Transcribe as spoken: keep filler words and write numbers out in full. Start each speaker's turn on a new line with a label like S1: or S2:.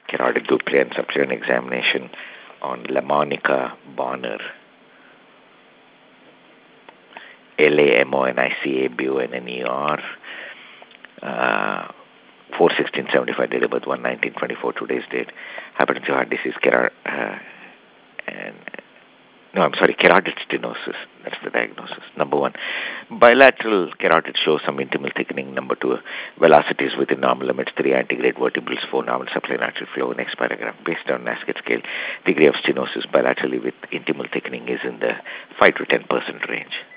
S1: carotid duplicate and subsequent examination on Lamonica Bonner, L A M O N I C A B O N N E R, uh, four sixteen seventy-five, date of birth one nineteen twenty-four, today's date, hypertensive heart disease, carotid, uh, and no, I'm sorry, carotid stenosis. That's the diagnosis. Number one, bilateral carotid shows some intimal thickening. Number two, velocities within normal limits. Three, antegrade vertebrals. Four, normal supply arterial flow. Next paragraph. Based on Nasket scale, degree of stenosis bilaterally with intimal thickening is in the five to ten percent range.